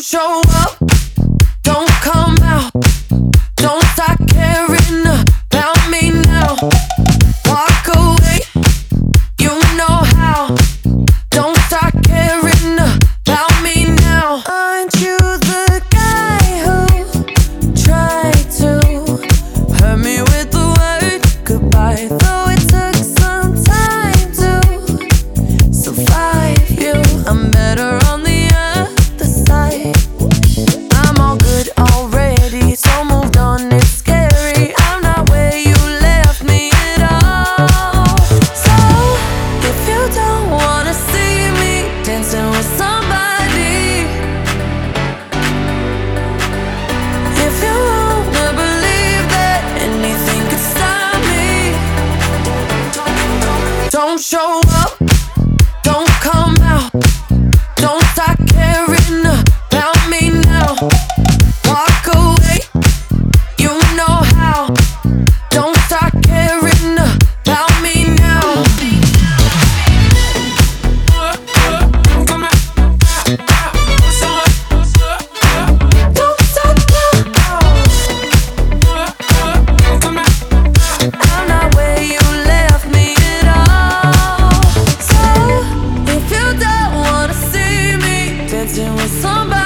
show up, don't come out, don't start caring about me now. Walk away, you know how. Don't start caring about me now. Aren't you the guy who tried to hurt me with the word goodbye? Though it took some time to survive you, I'm better on the other side. I'm all good already, so moved on, it's scary. I'm not where you left me at all. So if you don't wanna see me dancing with somebody, if you wanna believe that anything could stop me, don't show up, don't come out, don't start caring about me now. Walk away, you know how. Don't start caring about me now. Don't stop now. I'm not where you left me at all. So if you don't wanna see me dancing with somebody,